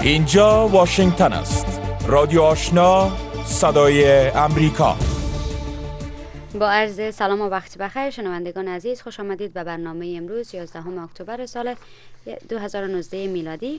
اینجا واشنگتن است. رادیو آشنا، صدای امریکا. با عرض سلام و وقت بخیر شنوندگان عزیز، خوش آمدید به برنامه امروز 11 اکتبر سال 2019 میلادی.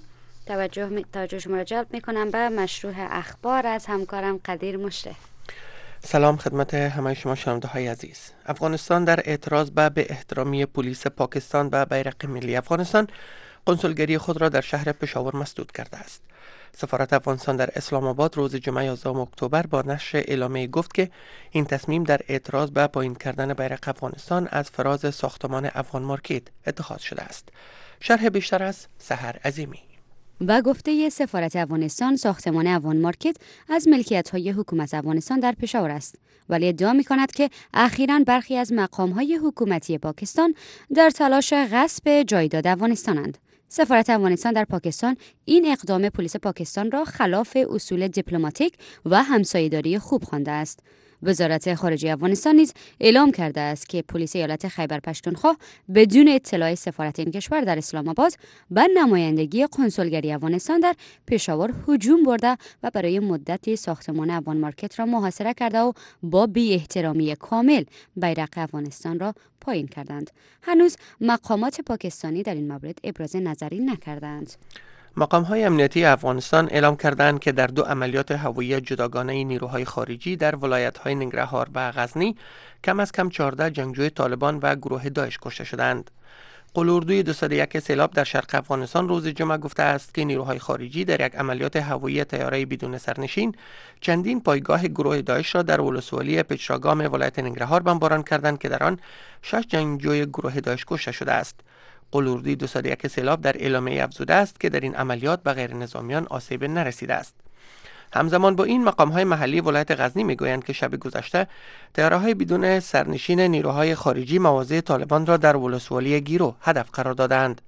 توجه شما را جلب میکنم به مشروع اخبار از همکارم قدیر مشرف. سلام خدمت همه شما شنونده های عزیز. افغانستان در اعتراض به احترامی پلیس پاکستان به بیرق ملی افغانستان کنسولگری خود را در شهر پشاور مسدود کرده است. سفارت افغانستان در اسلام آباد روز جمعه 11 اکتبر با نشر اعلامیه گفت که این تصمیم در اعتراض به پایین کردن بیرق افغانستان از فراز ساختمان افغان مارکت اتخاذ شده است. شرح بیشتر از سحر عظیمی. با گفته سفارت افغانستان، ساختمان افغان مارکت از ملکیت‌های حکومت افغانستان در پشاور است، ولی ادعا می‌کند که اخیراً برخی از مقام‌های حکومتی پاکستان در تلاش غصب جایداد افغانستانند. سفارت افغانستان در پاکستان این اقدام پلیس پاکستان را خلاف اصول دیپلماتیک و همسایه‌داری خوب خوانده است. وزارت خارجه افغانستان نیز اعلام کرده است که پلیس ایالت خیبر پشتونخوا بدون اطلاع سفارت این کشور در اسلام آباد بر نمایندگی کنسولگری افغانستان در پشاور هجوم برده و برای مدتی ساختمان افغان مارکت را محاصره کرده و با بی‌احترامی کامل بیرق افغانستان را پایین کردند. هنوز مقامات پاکستانی در این مورد ابراز نظری نکردند. مقام‌های امنیتی افغانستان اعلام کردند که در 2 عملیات هوایی جداگانه نیروهای خارجی در ولایت‌های ننگرهار و غزنی کم از کم 14 جنگجوی طالبان و گروه داعش کشته شدند. قلوردوی 201 سیلاب در شرق افغانستان روز جمعه گفته است که نیروهای خارجی در یک عملیات هوایی طیاره بدون سرنشین چندین پایگاه گروه داعش را در ولسوالی پچراگام ولایت ننگرهار بمباران کردند که در آن 6 جنگجوی گروه داعش کشته شده است. قلوردوی 201 سیلاب در اعلامیه افزوده است که در این عملیات به غیر نظامیان آسیب نرسیده است. همزمان با این مقام‌های محلی ولایت غزنی میگویند که شب گذشته طیاره‌های بدون سرنشین نیروهای خارجی مواضع طالبان را در ولسوالی گیرو هدف قرار دادند.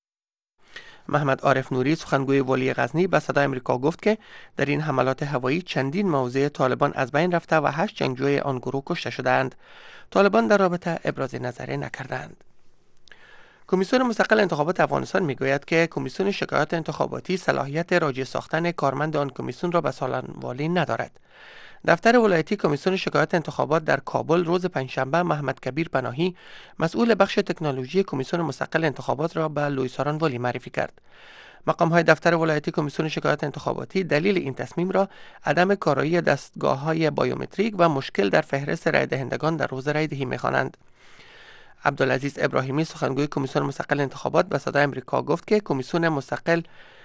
محمد عارف نوری سخنگوی والی غزنی به صدای آمریکا گفت که در این حملات هوایی چندین مواضع طالبان از بین رفته و 8 جنگجوی آن گروه کشته شدند. طالبان در رابطه ابراز نظر نکردند. کمیسیون مستقل انتخابات افغانستان میگوید که کمیسیون شکایات انتخاباتی صلاحیت راجع ساختن کارمند آن کمیسیون را به سالنوالی ندارد. دفتر ولایتی کمیسیون شکایات انتخابات در کابل روز پنجشنبه محمد کبیر پناهی مسئول بخش تکنولوژی کمیسیون مستقل انتخابات را به لویساران والی معرفی کرد. مقام‌های دفتر ولایتی کمیسیون شکایات انتخاباتی دلیل این تصمیم را عدم کارایی دستگاه‌های بایومتریک و مشکل در فهرست رای دهندگان در روز رای دهی می‌خوانند. عبدالعزیز ابراهیمی سخنگوی کمیسیون مستقل انتخابات به صدای آمریکا گفت که کمیسیون مستقل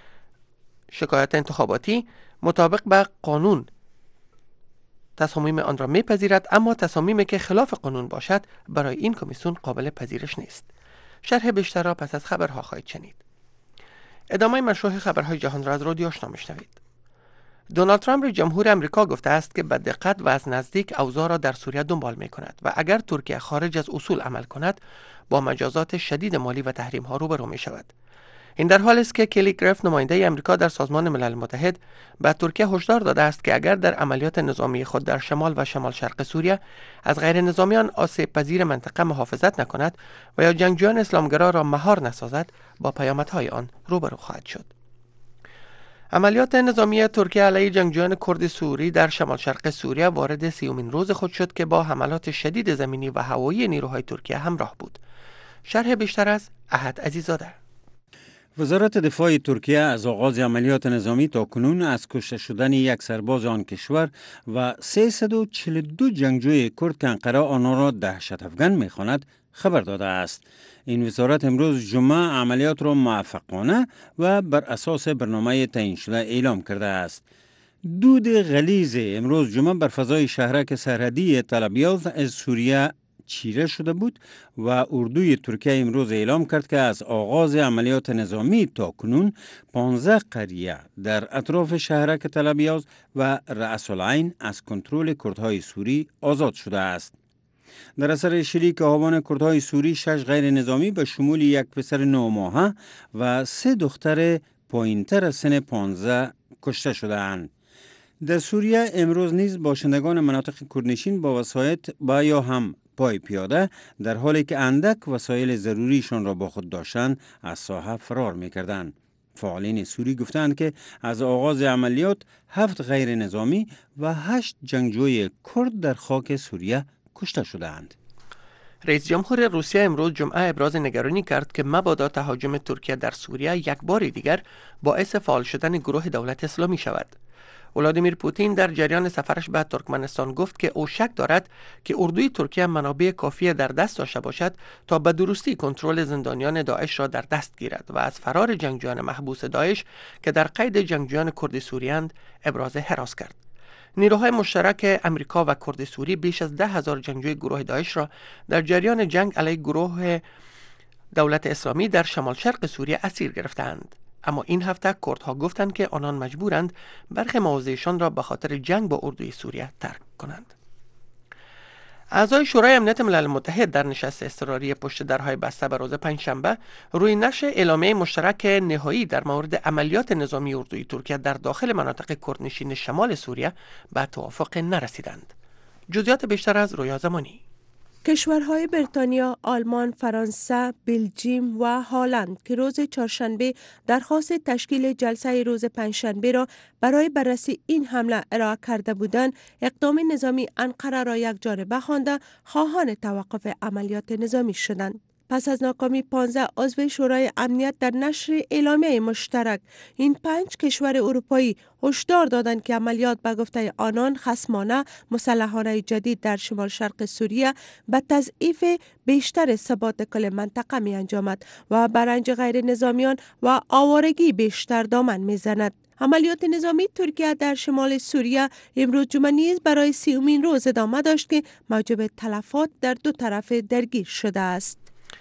شکایات انتخاباتی مطابق به قانون تصامیم آن را میپذیرد، اما تصامیمی که خلاف قانون باشد برای این کمیسیون قابل پذیرش نیست. شرح بیشتر را پس از خبرها خواهید شنید. ادامه مشروع خبرهای جهان را از رادیو آشنا میشنوید. دونالد ترامپ رئیس جمهور امریکا گفته است که به دقت و از نزدیک اوضاع را در سوریه دنبال می کند و اگر ترکیه خارج از اصول عمل کند با مجازات شدید مالی و تحریم ها روبرو می شود. این در حالی است که کلی گرفت نماینده امریکا در سازمان ملل متحد به ترکیه هشدار داده است که اگر در عملیات نظامی خود در شمال و شمال شرق سوریه از غیر نظامیان آسیب پذیر منطقه محافظت نکند و یا جنگجویان اسلامگرا را مهار نسازد با پیامدهای آن روبرو خواهد شد. عملیات نظامی ترکیه علیه جنگجویان کرد سوری در شمال شرق سوریه وارد 30مین روز خود شد که با حملات شدید زمینی و هوایی نیروهای ترکیه همراه بود. شرح بیشتر از احد عزیزاده. وزارت دفاع ترکیه از آغاز عملیات نظامی تا کنون از کشته شدن یک سرباز آن کشور و 342 جنگجوی کرد که انقره آنها را دهشت افکن می‌خواند خبر داده است. این وزارت امروز جمعه عملیات را موفقانه و بر اساس برنامه تعیین شده اعلام کرده است. دود غلیظ امروز جمعه بر فضای شهرک سرحدی تل‌ابیاز از سوریه چیره شده بود و اردوی ترکیه امروز اعلام کرد که از آغاز عملیات نظامی تا کنون 15 قریه در اطراف شهرک تل‌ابیاز و رأس العین از کنترل کردهای سوری آزاد شده است. در اثر شلیک آهوان کردهای سوری 6 غیر نظامی به شمول یک پسر 9 ماهه و 3 دختر پایینتر از سن 15 کشته شده‌اند. در سوریه امروز نیز باشندگان مناطق کردنشین با وسایط با یا هم پای پیاده در حالی که اندک وسایل ضروریشان را با خود داشتند از ساحه فرار می‌کردند. فعالین سوری گفتند که از آغاز عملیات 7 غیر نظامی و 8 جنگجوی کرد در خاک سوریه کشته شدند. رئیس جمهور روسیه امروز جمعه ابراز نگرانی کرد که مبادا تهاجم ترکیه در سوریه یک بار دیگر باعث فعال شدن گروه دولت اسلامی شود. ولادیمیر پوتین در جریان سفرش به ترکمنستان گفت که او شک دارد که اردوی ترکیه منابع کافی در دست داشته باشد تا به درستی کنترل زندانیان داعش را در دست گیرد و از فرار جنگجویان محبوس داعش که در قید جنگجویان کرد سوریاند ابراز هراس کرد. نیروهای مشترک امریکا و کرد سوری بیش از 10,000 جنگجوی گروه داعش را در جریان جنگ علیه گروه دولت اسلامی در شمال شرق سوریه اسیر گرفتند. اما این هفته کردها گفتند که آنان مجبورند برخی مواضعشان را به خاطر جنگ با اردوی سوریه ترک کنند. اعضای شورای امنیت ملل متحد در نشست اضطراری پشت درهای بسته به روز پنجشنبه روی نشر اعلامیه مشترک نهایی در مورد عملیات نظامی اردوی ترکیه در داخل مناطق کردنشین شمال سوریه به توافق نرسیدند. جزئیات بیشتر از رویا زمانی. کشورهای بریتانیا، آلمان، فرانسه، بلژیم و هلند که روز چهارشنبه درخواست تشکیل جلسه روز پنجشنبه را برای بررسی این حمله ارائه کرده بودند، اقدام نظامی انقره را یک جانبه خوانده خواهان توقف عملیات نظامی شدند. پس از ناکامی 15 عضو شورای امنیت در نشر اعلامیه مشترک، این 5 کشور اروپایی هشدار دادند که عملیات به گفته آنان خصمانه مسلحانه جدید در شمال شرق سوریه به تضعیف بیشتر ثبات کل منطقه می انجامد و بر رنج غیر نظامیان و آوارگی بیشتر دامن می زند. عملیات نظامی ترکیه در شمال سوریه امروز جمعه نیز برای 30مین روز ادامه داشت که موجب تلفات در دو طرف درگیر شده است.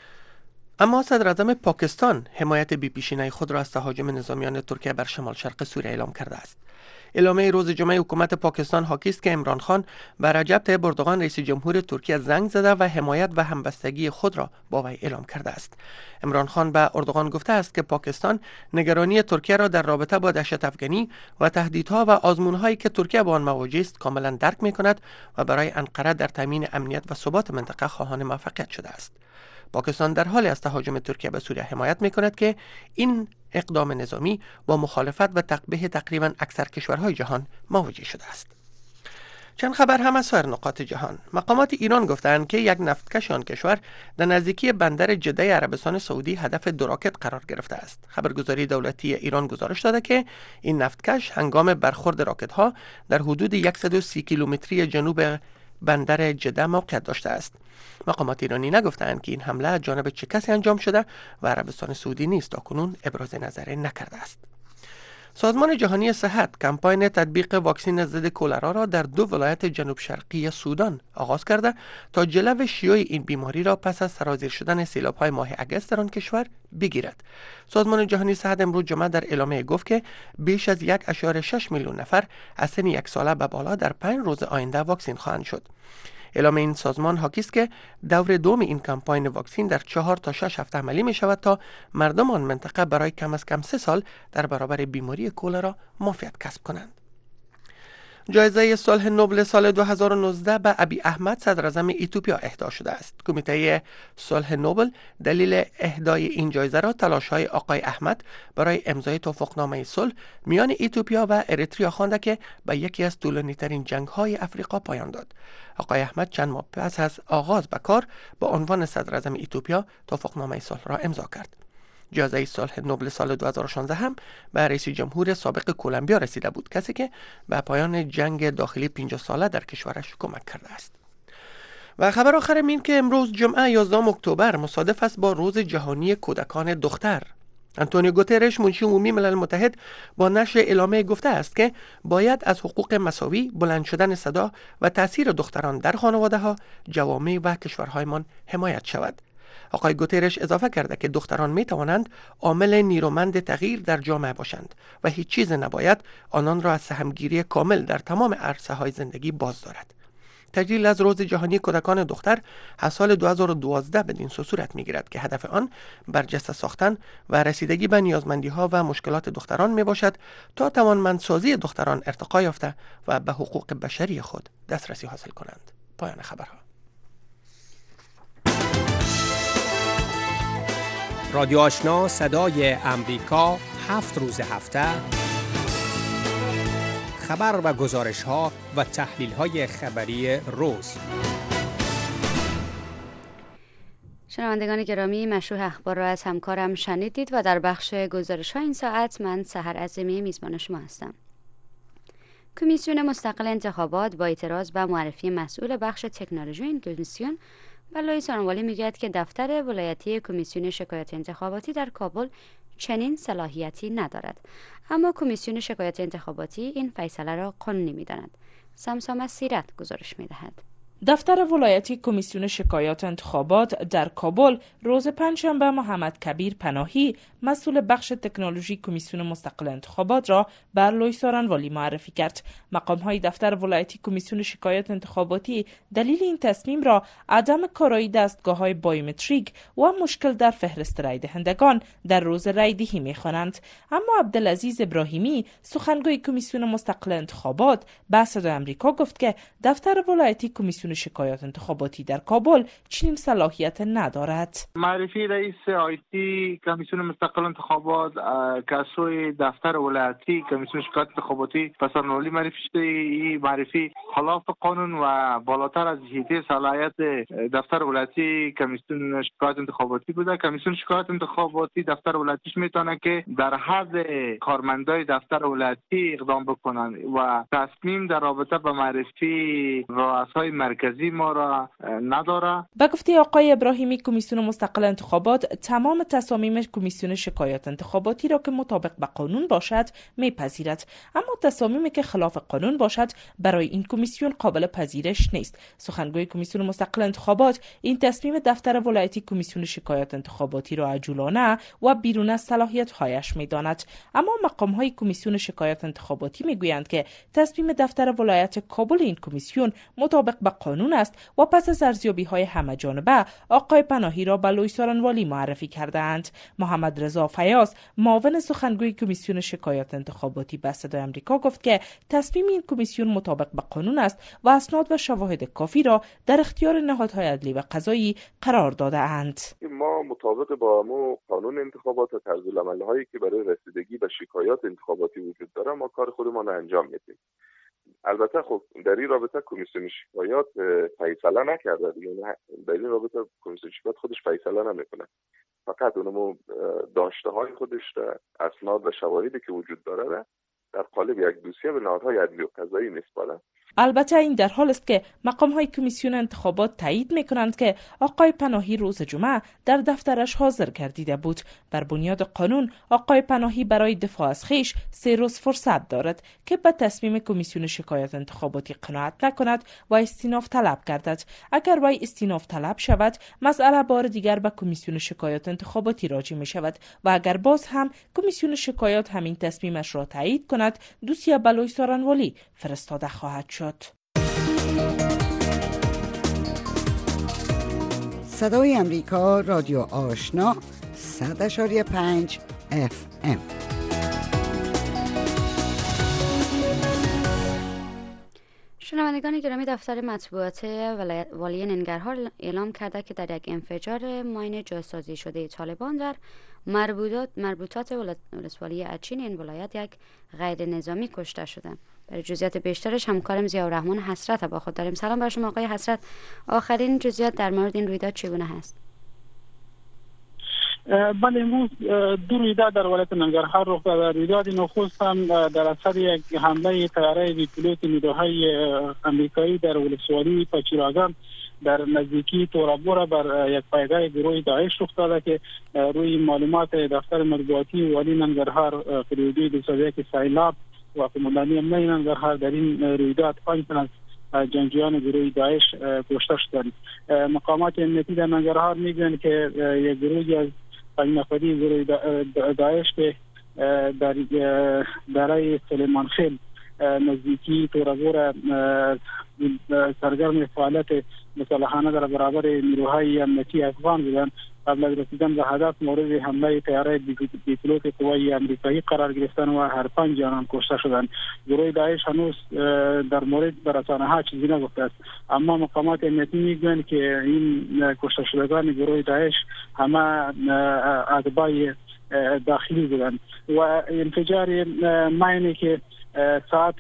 اما صدراعظم پاکستان حمایت بی‌پیشینه خود را از تهاجم نظامیان ترکیه بر شمال شرق سوریه اعلام کرده است. اعلامیه روز جمعه حکومت پاکستان حاکی است که عمران خان به رجب طیب اردوغان رئیس جمهور ترکیه زنگ زده و حمایت و همبستگی خود را با وی اعلام کرده است. عمران خان به اردوغان گفته است که پاکستان نگرانی ترکیه را در رابطه با دهشت افغانی و تهدیدها و آزمون‌هایی که ترکیه با آن مواجه است کاملا درک می‌کند و برای انقره در تامین امنیت و ثبات منطقه خواهان موفقیت شده است. پاکستان در حال از تهاجم ترکیه به سوریه حمایت می‌کند که این اقدام نظامی با مخالفت و تقبیح تقریباً اکثر کشورهای جهان مواجه شده است. چند خبر هم از سایر نقاط جهان. مقامات ایران گفتند که یک نفتکش آن کشور در نزدیکی بندر جده عربستان سعودی هدف 2 راکت قرار گرفته است. خبرگزاری دولتی ایران گزارش داده که این نفتکش هنگام برخورد راکت‌ها در حدود 130 کیلومتری جنوب بندر جده موقعیت داشته است. مقامات ایرانی نگفتند که این حمله از جانب چه کسی انجام شده و عربستان سعودی نیز تاکنون ابراز نظر نکرده است. سازمان جهانی صحت کمپاین تطبیق واکسن ضد کلرا را در 2 ولایت جنوب شرقی سودان آغاز کرده تا جلو شیوع این بیماری را پس از سرازیر شدن سیلاب‌های ماه اگست در آن کشور بگیرد. سازمان جهانی صحت امروز جمعه در اعلامیه گفت که بیش از 1.6 میلیون نفر از سن 1 ساله به بالا در 5 روز آینده واکسین خواهند شد. اعلام این سازمان حاکی است که دور دوم این کمپاین واکسن در 4 تا 6 هفته عملی می شود تا مردم آن منطقه برای کم از کم 3 سال در برابر بیماری کلرا معافیت کسب کنند. جایزه صلح نوبل سال 2019 به ابی احمد صدراعظم ایتوپیا اهدا شده است. کمیته صلح نوبل دلیل اهدای این جایزه را تلاش‌های آقای احمد برای امضای توافقنامه صلح میان ایتوپیا و اریتریا خوانده که به یکی از طولانی‌ترین جنگ‌های افریقا پایان داد. آقای احمد چند ماه پس از آغاز به کار با عنوان صدراعظم ایتوپیا توافقنامه صلح را امضا کرد. جایزه صلح نوبل سال 2016 هم به رئیس جمهور سابق کلمبیا رسیده بود، کسی که به پایان جنگ داخلی 50 ساله در کشورش کمک کرده است. و خبر آخر این که امروز جمعه 11 اکتبر مصادف است با روز جهانی کودکان دختر. آنتونیو گوترش منشی عمومی ملل متحد با نشر اعلامیه گفته است که باید از حقوق مساوی، بلند شدن صدا و تأثیر دختران در خانواده‌ها، جوامع و کشورهایمان حمایت شود. آقای گوترش اضافه کرده که دختران می توانند عامل نیرومند تغییر در جامعه باشند و هیچ چیز نباید آنان را از سهمگیری کامل در تمام عرصه‌های زندگی باز دارد. تجلیل از روز جهانی کودکان دختر از سال 2012 بدین سو صورت می‌گیرد که هدف آن برجسته ساختن و رسیدگی به نیازمندی‌ها و مشکلات دختران میباشد تا توانمندسازی دختران ارتقا یافته و به حقوق بشری خود دسترسی حاصل کنند. پایان خبرها. رادیو آشنا صدای امریکا 7 روز هفته، خبر و گزارش ها و تحلیل های خبری روز. شنوندگان گرامی، مشروح اخبار را از همکارم شنیدید و در بخش گزارش ها این ساعت من سحر عظیمی میزبان شما هستم. کمیسیون مستقل انتخابات با اعتراض به معرفی مسئول بخش تکنولوژی این کمیسیون بلای سارنوالی میگوید که دفتر ولایتی کمیسیون شکایات انتخاباتی در کابل چنین صلاحیتی ندارد، اما کمیسیون شکایات انتخاباتی این فیصله را قانونی می‌داند. سمسام سیرت گزارش می‌دهد. دفتر ولایتی کمیسیون شکایات انتخابات در کابل روز پنجشنبه محمد کبیر پناهی مسئول بخش تکنولوژی کمیسیون مستقل انتخابات را بر لوی سارنوالی معرفی کرد. مقام‌های دفتر ولایتی کمیسیون شکایات انتخاباتی دلیل این تصمیم را عدم کارایی دستگاه‌های بایومتریک و مشکل در فهرست رای دهندگان در روز رای دهی می‌خوانند. اما عبدالعزیز ابراهیمی سخنگوی کمیسیون مستقل انتخابات به صدای آمریکا گفت که دفتر ولایتی کمیسیون شکایات انتخاباتی در کابل چنین صلاحیت ندارد. معرفی رئیس آیتی کمیسیون مستقل انتخابات که سوی دفتر ولایتی کمیسیون شکایات انتخاباتی سارنوالی معرفی شده، این معرفی خلاف قانون و بالاتر از حیطه صلاحیت دفتر ولایتی کمیسیون شکایات انتخاباتی بوده. کمیسیون شکایات انتخاباتی دفتر ولایتیش میتونه که در حد کارمندای دفتر ولایتی اقدام بکنن و تصمیم در رابطه با معرفی رؤسای مرکزی ما را نداره. به گفته آقای ابراهیمی کمیسیون مستقل انتخابات تمام تصامیم کمیسیون شکایات انتخاباتی را که مطابق به قانون باشد میپذیرد، اما تصامیمی که خلاف قانون باشد برای این کمیسیون قابل پذیرش نیست. سخنگوی کمیسیون مستقل انتخابات این تصمیم دفتر ولایتی کمیسیون شکایات انتخاباتی را عجولانه و بیرون از صلاحیت‌هایش می‌داند، اما مقام‌های کمیسیون شکایات انتخاباتی می‌گویند که تصمیم دفتر ولایت کابل این کمیسیون مطابق به قانون است و پس از ارزیابی‌های همه‌جانبه آقای پناهی را به لوی سارنوالی معرفی کردند. محمد رضا فیاض معاون سخنگوی کمیسیون شکایات انتخاباتی به صدای آمریکا گفت که تصمیم این کمیسیون مطابق به قانون است و اسناد و شواهد کافی را در اختیار نهادهای عدلی و قضایی قرار داده اند. ما مطابق با قانون انتخابات و طرزالعمل‌هایی که برای رسیدگی به شکایات انتخاباتی وجود داره ما کار خودمان را انجام میدیم. البته خب در این رابطه کمیسیون شکایات فیصله نکرده دیگه، در این رابطه کمیسیون شکایات خودش فیصله نمیکنه، فقط اونمو داشته های خودش را اسناد و شواهدی که وجود داره در قالب یک دوسیه به نهادهای عدلی و قضایی میسپاره. البته این در حال است که مقام‌های کمیسیون انتخابات تایید می‌کنند که آقای پناهی روز جمعه در دفترش حاضر گردیده بود. بر بنیاد قانون آقای پناهی برای دفاع از خویش 3 روز فرصت دارد که به تصمیم کمیسیون شکایات انتخاباتی قناعت نکند و استیناف طلب گردد. اگر وی استیناف طلب شود، مسئله بار دیگر به کمیسیون شکایات انتخاباتی راجع می‌شود و اگر باز هم کمیسیون شکایات همین تصمیمش را تایید کند، دوسیه به لوی سارنوالی فرستاده خواهد شد. صدای امریکا، رادیو آشنا 100.5 FM. شنوندگان گرامی، دفتر مطبوعات والی ننگرهار اعلام کرده که در یک انفجار ماین جاسازی شده طالبان در مربوطات ولسوالی اچین این ولایت یک غیر نظامی کشته شدند. برای جزئیات بیشترش همکارم ضیاءالرحمن حسرت با خود داریم. سلام بر شما آقای حسرت، آخرین جزئیات در مورد این رویداد چگونه هست؟ بله، امروز 2 رویداد در ولایت ننگرهار رخ داده. رویداد نخست هم در اثر یک حمله طیاره بی پیلوت نیروهای امریکایی در ولسوالی پاچیراگان در نزدیکی تورابورا بر یک پایگاه گروه داعش رخ داده که روی معلومات دفتر مطبوعاتی والی ننگرهار فریدی 201 سیلاب و قماندانی امنیتی ننگرهار در این رویداد 5 تن از جنگجویان گروه داعش کشته شدند. مقامات امنیتی در ننگرهار میگویند که یک گروهی از 5 نفری گروه داعش که در دره سلیمان خیل نزدیکی تورابورا سرگرم فعالیت مسلحانه در برابر نیروهای امنیتی افغان بودند. قبل از رسیدن به هدف مورد حمله طیاره بی پیلوت قوای امریکایی قرار گرفتن و هر 5 جانان کشته شدند. گروه داعش هنوز در مورد رسانه‌ها چیزی نگفته است، اما مقامات امنیتی میگویند که این کشته شدگان گروه داعش همه اتباع داخلی بودند و انفجار ماینی که ساعت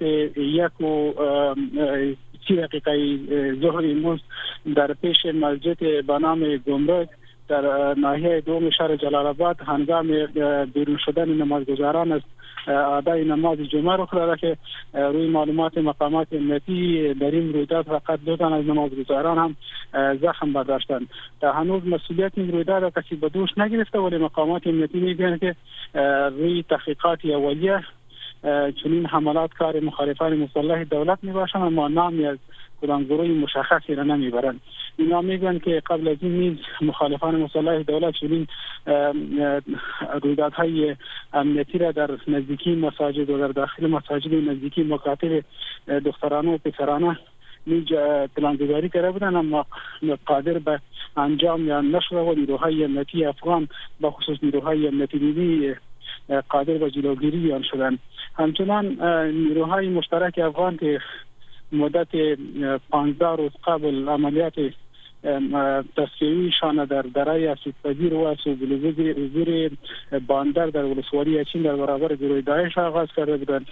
1:30 ظهر امروز در پیش مسجد به نام گمرک در ناحیه دوم شهر جلال آباد هنگام بیرون شدن نمازگزاران از ادای نماز جمعه رخ داده که روی معلومات مقامات امنیتی در این رویداد فقط 2 تن از نمازگزاران هم زخم برداشتند. تا هنوز مسئولیت این رویداد کسی به دوش نگرفته، ولی مقامات امنیتی میگن که روی تحقیقات اولیه چنین حملات کار مخالفان مسلح دولت میباشند، اما نامی از کدام گروه مشخصی را نمیبرند. اینا میگن که قبل از این نیز مخالفان مسلح دولت چنین رویدادهای امنیتی را در نزدیکی مساجد و در داخل مساجد نزدیکی مکاتب دخترانه و پسرانه پلانگذاری کرده بودند، اما قادر به انجام یا نشر و نیروهای امنیتی افغان به خصوص نیروهای امنیتی ملی قادر به جلوگیری آن شدند. همچنان نیروهای مشترک افغان که مدت 15 روز قبل عملیات تصفیه‌ایشان در درای اسیدپذیر و وزیر باندر در ولسوالی اچین در برابر گروه داعش آغاز کرده بودند.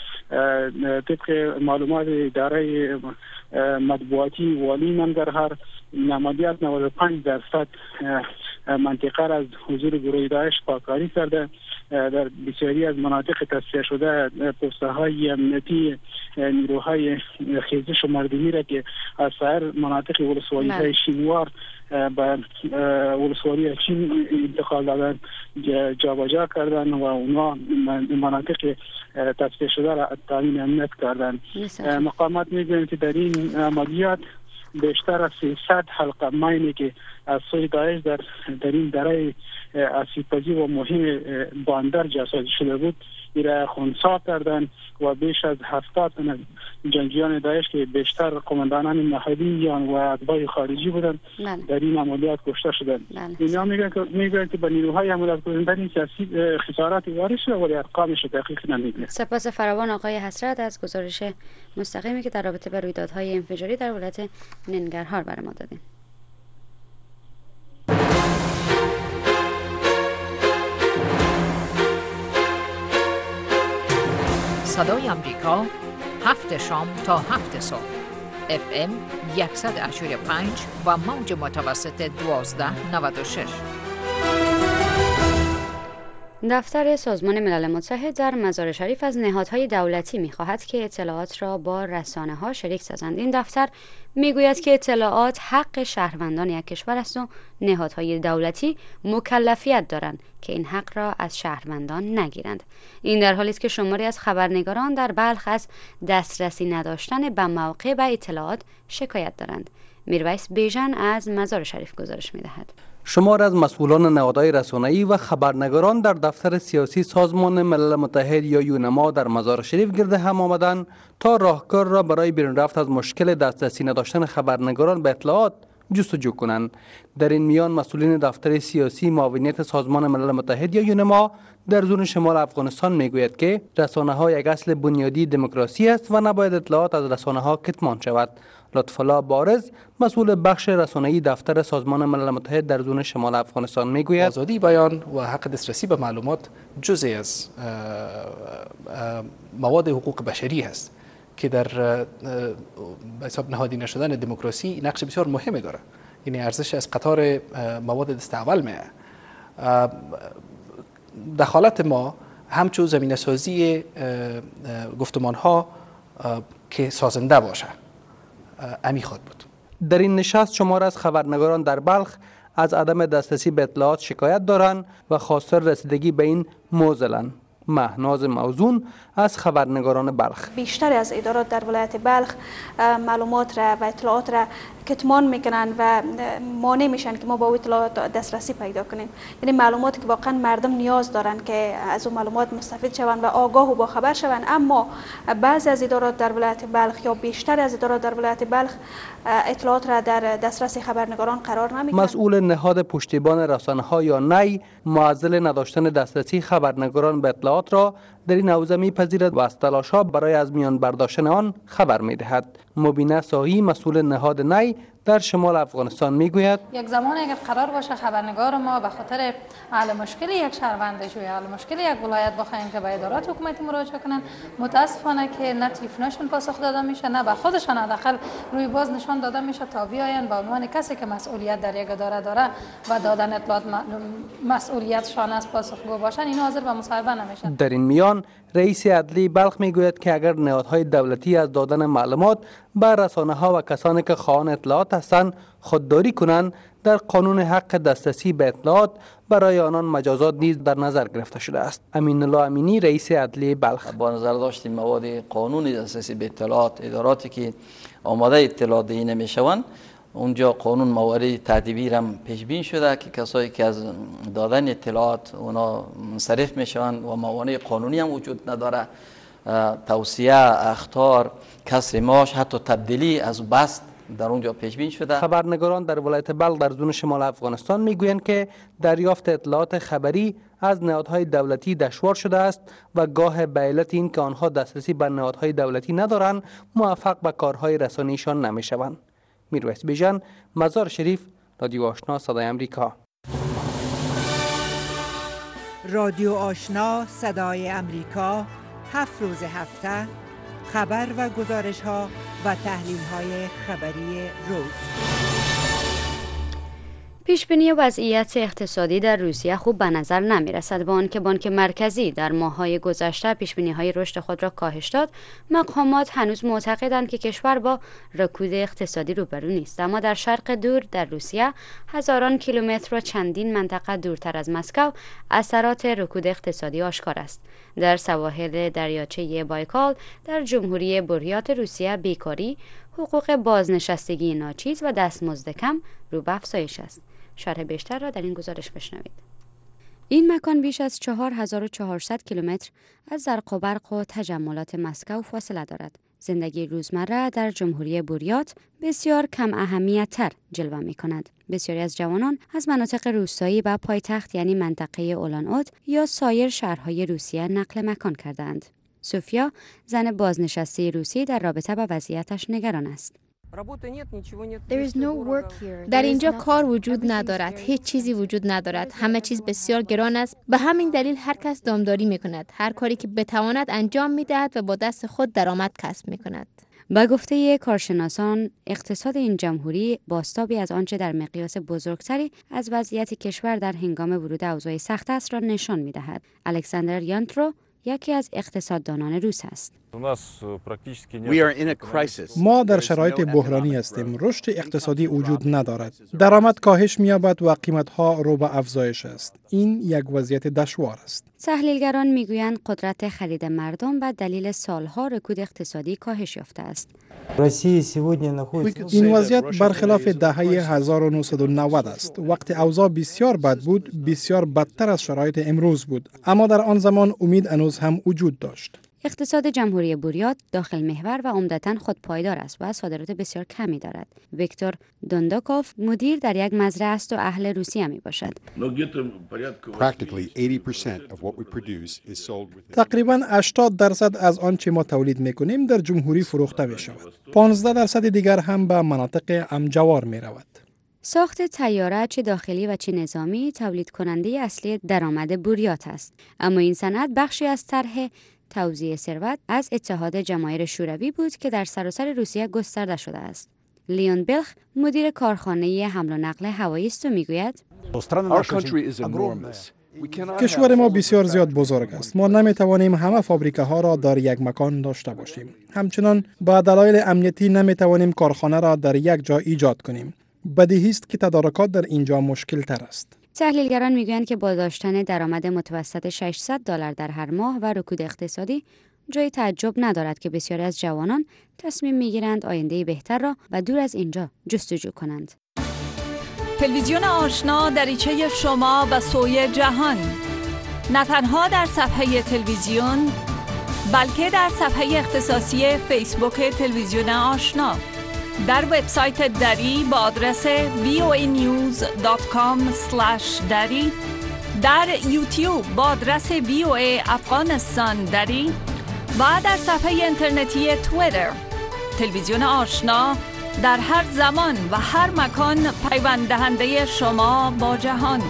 طبق معلومات اداره مطبوعاتی والی ننگرهار، عملیات 95% منطقه را از حضور گروه داعش پاکاری کرده. در بسیاری از مناطق تصفیه شده پست‌های امنیتی نیروهای خیزش مردمی را که از سایر مناطق ولسوالی‌های شینوار به ولسوالی چین انتقال دادن جابجا کردن و اونا مناطق تصفیه شده را تامین امنیت کردن. مقامات میگویند که در این عملیات بیشتر از 300 حلقه ماینی که از سوی داعش در این درای اسیدپذیر و مهم باندر جاسازی شده بود ایره خونسا کردن و بیش از 70 تن جنگیان داعش که بیشتر قماندانان محلی و اتباع خارجی بودند در این عملیات کشته شدند. اینا میگن که به نیروهای عملیات کننده این سیاسی خسارات وارد شده ولی ارقامش دقیق نمیگه. سپاس فراوان آقای حسرت از گزارش مستقیمی که در رابطه با رویدادهای انفجاری در ولایت ننگرهار برای ما دادین. صدای امریکا 7 شام تا 7 صبح FM 100.5 و موج متوسط 1296. دفتر سازمان ملل متحد در مزار شریف از نهادهای دولتی می‌خواهد که اطلاعات را با رسانه‌ها شریک سازند. این دفتر می‌گوید که اطلاعات حق شهروندان یک کشور است و نهادهای دولتی مکلفیت دارند که این حق را از شهروندان نگیرند. این در حالی است که شماری از خبرنگاران در بلخ از دسترسی نداشتن به موقع و اطلاعات شکایت دارند. میرویس بیژن از مزار شریف گزارش می‌دهد. شمار از مسئولان نهادهای رسانه‌ای و خبرنگاران در دفتر سیاسی سازمان ملل متحد یا یونما در مزار شریف گرد هم آمدند تا راهکار را برای بیرون رفت از مشکل دسترسی نداشتن خبرنگاران به اطلاعات جستجو کنند. در این میان مسئولین دفتر سیاسی معاونیت سازمان ملل متحد یا یونما در زون شمال افغانستان میگوید که رسانه‌ها یک اصل بنیادی دموکراسی است و نباید اطلاعات از رسانه‌ها کتمان شود. لطف‌الله بارز مسئول بخش رسانه‌ای دفتر سازمان ملل متحد در زون شمال افغانستان میگوید آزادی بیان و حق دسترسی به معلومات جزئی از مواد حقوق بشری است که در حساب نهادی نشدن دموکراسی نقش بسیار مهمی داره. یعنی ارزش از قطار مواد دست اول میه. دخالت ما همچون زمینه سازی گفتمان ها که سازنده باشه امی خود بود. در این نشست شمار از خبرنگاران در بلخ از عدم دسترسی به اطلاعات شکایت دارند و خواستار رسیدگی به این موزلند. مهناز موزون از خبرنگاران بلخ بیشتر از ادارات در ولایت بلخ معلومات را و اطلاعات را کتمان میکنن و مانع میشن که ما با اطلاعات دسترسی پیدا کنیم. یعنی معلوماتی که واقعا مردم نیاز دارن که از اون معلومات مستفید شوند و آگاه و باخبر شوند، اما بعضی از ادارات در ولایت بلخ یا بیشتر از ادارات در ولایت بلخ اطلاعات را در دسترس خبرنگاران قرار نمیدن. مسئول نهاد پشتیبان رسانه‌ها یا نی معضل نداشتن دسترسی خبرنگاران به اطلاعات را در این حوزه میپذیرد و از تلاش‌ها برای از میان برداشتن آن خبر میدهد. مبینه ساهی مسئول نهاد نی در شمال افغانستان میگوید یک زمانی اگر قرار باشه خبرنگار ما به خاطر حل مشکل یک شهروندش یا حل مشکل یک ولایت بخوایم که به ادارات حکومتی مراجعه کنن، متاسفانه که نه تلفنشون پاسخ داده میشه نه به خودشان حداقل روی باز نشان داده میشه تا بیاین به عنوان کسی که مسئولیت در یک اداره داره و دادن اطلاعات مسئولیتشان است پاسخگو باشن، اینا حاضر به مصاحبه نمیشن. در این میان رئیس عدلی بلخ میگوید که اگر نهادهای دولتی از دادن معلومات به رسانه‌ها و کسانی که خواهان اطلاعات هستند خودداری کنند، در قانون حق دسترسی به اطلاعات برای آنان مجازات نیز در نظر گرفته شده است. امین الله امینی رئیس عدلی بلخ: با نظر داشت مواد قانون دسترسی به اطلاعات، اداراتی که آماده اطلاعات دهی نمیشوند، اونجا قانون موارد تادیبی هم پیش بین شده که کسایی که از دادن اطلاعات اونا منصرف میشوند و موانع قانونی هم وجود نداره، توصیه، اخطار، کسر معاش، حتی تبدیلی از بست در اونجا پیش بین شده. خبرنگاران در ولایت بلخ در زون شمال افغانستان میگویند که دریافت اطلاعات خبری از نهادهای دولتی دشوار شده است و گاه به علت این که آنها دسترسی به نهادهای دولتی ندارند موفق به کارهای رسانیشان نمیشوند. میرویس بیژن، مزار شریف، رادیو آشنا صدای امریکا. رادیو آشنا صدای امریکا 7 روز هفته خبر و گزارش ها و تحلیل های خبری روز. پیشبینی وضعیت اقتصادی در روسیه خوب به نظر نمی رسد. با آنکه بانک مرکزی در ماه‌های گذشته پیشبینی‌های رشد خود را کاهش داد، مقامات هنوز معتقدند که کشور با رکود اقتصادی روبرو نیست. اما در شرق دور در روسیه، هزاران کیلومتر و چندین منطقه دورتر از مسکو، اثرات رکود اقتصادی آشکار است. در سواحل دریاچه بایکال در جمهوری بوریات روسیه، بیکاری، حقوق بازنشستگی ناچیز و دستمزد کم رو به افزایش است. شرح بیشتر را در این گزارش بشنوید. این مکان بیش از 4400 کیلومتر از زرق و برق و تجملات مسکو فاصله دارد. زندگی روزمره در جمهوری بوریات بسیار کم اهمیت تر جلوه می کند. بسیاری از جوانان از مناطق روستایی به پایتخت یعنی منطقه اولان اوت یا سایر شهرهای روسیه نقل مکان کردند. سوفیا، زن بازنشسته روسی، در رابطه با وضعیتش نگران است. در اینجا کار وجود ندارد، هیچ چیزی وجود ندارد، همه چیز بسیار گران است. به همین دلیل هر کس دامداری می کند، هر کاری که بتواند انجام می دهد و با دست خود درآمد کسب می کند. با گفته کارشناسان، اقتصاد این جمهوری بازتابی از آنچه در مقیاس بزرگتری از وضعیت کشور در هنگام ورود اوضاع سخت است را نشان می دهد. الکساندر یانترو یکی از اقتصاددانان روس است. ما در شرایط بحرانی هستیم. رشد اقتصادی وجود ندارد. درآمد کاهش می‌یابد و قیمت‌ها رو به افزایش است. این یک وضعیت دشوار است. تحلیلگران میگویند قدرت خرید مردم به دلیل سالها رکود اقتصادی کاهش یافته است. این وضعیت برخلاف دهه 1990 است. وقتی اوضاع بسیار بد بود، بسیار بدتر از شرایط امروز بود. اما در آن زمان امید هنوز هم وجود داشت. اقتصاد جمهوری بوریات داخل محور و عمدتاً خودپایدار است و صادرات بسیار کمی دارد. ویکتور دوندوکوف مدیر در یک مزرعه است و اهل روسیه می باشد. تقریباً 80% از آنچه ما تولید می‌کنیم در جمهوری فروخته می‌شود. 15% دیگر هم به مناطق امجوار می‌رود. ساخت طیاره چه داخلی و چه نظامی تولید کننده اصلی درآمد بوریات است. اما این صنعت بخشی از طرح توزیع ثروت از اتحاد جماهیر شوروی بود که در سراسر روسیه گسترده شده است. لیون بلخ مدیر کارخانه حمل و نقل هوایی است و میگوید کشور ما بسیار زیاد بزرگ است. ما نمیتوانیم همه فابریکه ها را در یک مکان داشته باشیم. همچنان با دلایل امنیتی نمیتوانیم کارخانه را در یک جا ایجاد کنیم. بدیهی است که تدارکات در اینجا مشکل تر است. تحلیلگران میگویند که با داشتن درآمد متوسط $600 در هر ماه و رکود اقتصادی، جای تعجب ندارد که بسیاری از جوانان تصمیم میگیرند آینده بهتر را و دور از اینجا جستجو کنند. تلویزیون آشنا دریچه شما به سوی جهان، نه تنها در صفحه تلویزیون بلکه در صفحه اختصاصی فیسبوک تلویزیون آشنا، در وبسایت دری با آدرس voanews.com/dari، در یوتیوب با آدرس VOA افغانستان دری و در صفحه اینترنتی توییتر. تلویزیون آشنا در هر زمان و هر مکان پیوند دهنده شما با جهان.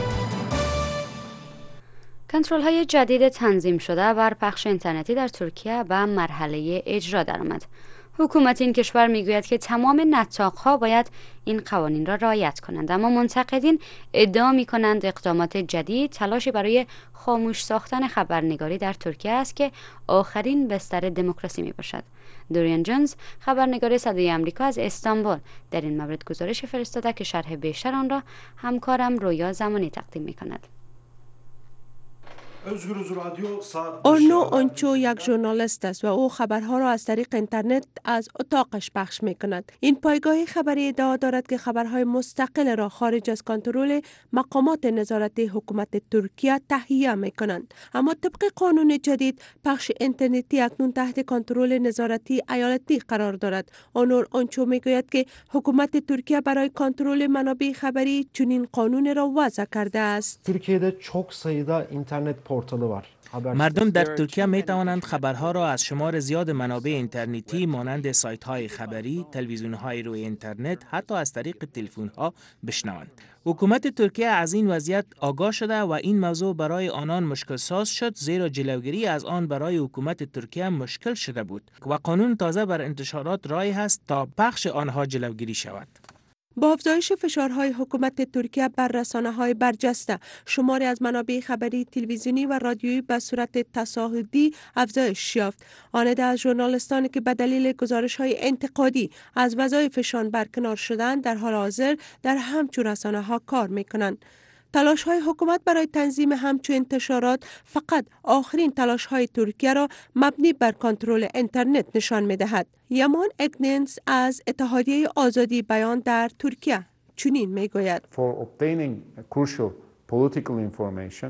کنترل‌های جدید تنظیم شده بر پخش اینترنتی در ترکیه به مرحله اجرا درآمد. حکومت این کشور میگوید که تمام نطاق‌ها باید این قوانین را رعایت کنند، اما منتقدین ادعا می‌کنند اقدامات جدید تلاشی برای خاموش ساختن خبرنگاری در ترکیه است که آخرین بستر دموکراسی میباشد. دوریان جونز، خبرنگار صدای آمریکا از استانبول، در این مورد گزارش فرستاده که شرح بیشتر آن را همکارم رویا زمانی تقدیم می‌کند. آرنو آنچو یک ژورنالیست است و او خبرها را از طریق اینترنت از اتاقش پخش می کند. این پایگاه خبری ادعا دارد که خبرهای مستقل را خارج از کنترل مقامات نظارتی حکومت ترکیه تهیه می کنند. اما طبق قانون جدید پخش اینترنتی اکنون تحت کنترل نظارتی ایالتی قرار دارد. آنور آنچو می گوید که حکومت ترکیه برای کنترل منابع خبری چنین قانون را وضع کرده است. ترکیه çok sayıda internet portalı var. مردم در ترکیه می توانند خبرها را از شمار زیاد منابع اینترنتی مانند سایت های خبری، تلویزیون های روی اینترنت، حتی از طریق تلفن ها بشنوند. حکومت ترکیه از این وضعیت آگاه شده و این موضوع برای آنان مشکل ساز شد، زیرا جلوگیری از آن برای حکومت ترکیه مشکل شده بود و قانون تازه بر انتشارات رای هست تا پخش آنها جلوگیری شود. با افزایش فشارهای حکومت ترکیه بر رسانه‌های برجسته، شماری از منابع خبری تلویزیونی و رادیویی به صورت تصاعدی افزایش یافت. آنده از ژورنالیستانی که به دلیل گزارش‌های انتقادی از وظایفشان برکنار شدند در حال حاضر در همچون رسانه‌ها کار می‌کنند. تلاش‌های حکومت برای تنظیم همچون انتشارات فقط آخرین تلاش‌های ترکیه را مبنی بر کنترل اینترنت نشان می‌دهد. یمان اگننس از اتحادیه آزادی بیان در ترکیه چنین می‌گوید: For obtaining crucial political information,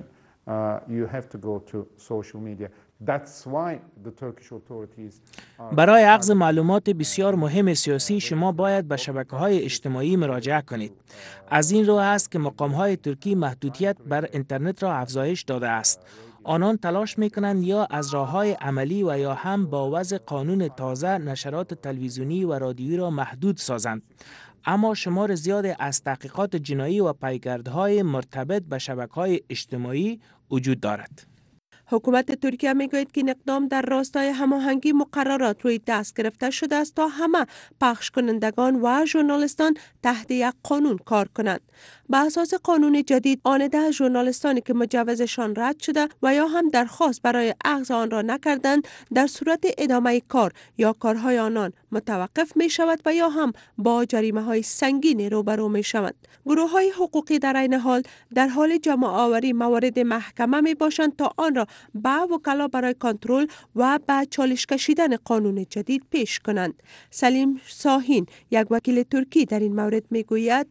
you have to go to social media. That's why the Turkish authorities برای اخذ معلومات بسیار مهم سیاسی شما باید به شبکه‌های اجتماعی مراجعه کنید. از این رو است که مقام‌های ترکی محدودیت بر اینترنت را افزایش داده است. آنان تلاش می‌کنند یا از راه‌های عملی و یا هم با وضع قانون تازه نشرات تلویزیونی و رادیویی را محدود سازند. اما شمار زیاد از تحقیقات جنایی و پیگردهای مرتبط به شبکه‌های اجتماعی وجود دارد. حکومت ترکیه میگوید که این اقدام در راستای هماهنگی مقررات روی دست گرفته شده است تا همه پخش کنندگان و ژورنالیستان تحت یک قانون کار کنند. به اساس قانون جدید، آنده ژورنالیستانی که مجوزشان رد شده و یا هم درخواست برای اخذ آن را نکردند در صورت ادامه کار یا کارهای آنان متوقف می شود و یا هم با جریمه های سنگین روبرو می شوند. گروه های حقوقی در این حال در حال جمع آوری موارد محکمه می باشند تا آن را به وکلا برای کنترل و به چالش کشیدن قانون جدید پیش کنند. سلیم شاهین، یک وکیل ترکی، در این مورد می گوید: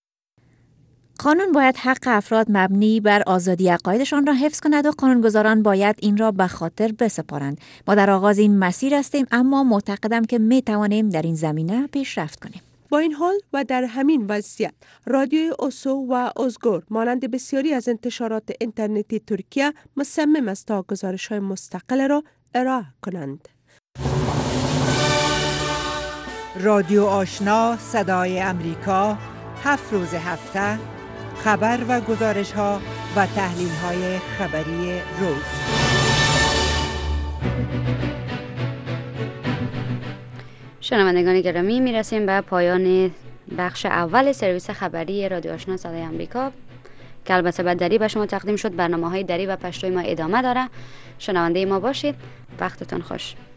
قانون باید حق افراد مبنی بر آزادی عقایدشان را حفظ کند و قانونگذاران باید این را به خاطر بسپارند. ما در آغاز این مسیر هستیم، اما معتقدم که می توانیم در این زمینه پیشرفت کنیم. با این حال و در همین وضعیت، رادیوی اوسو و اوزگور مانند بسیاری از انتشارات اینترنتی ترکیه مصمم است تا گزارش‌های مستقل را ارائه کنند. رادیو آشنا صدای امریکا 7 روز هفته خبر و گزارش‌ها و تحلیل‌های خبری روز. شنوندگان گرامی، میرسیم به پایان بخش اول سرویس خبری رادیو آشنا صدای آمریکا که البته بعد دری به شما تقدیم شد. برنامه‌های دری و پشتوی ما ادامه داره. شنونده ما باشید. وقتتون خوش.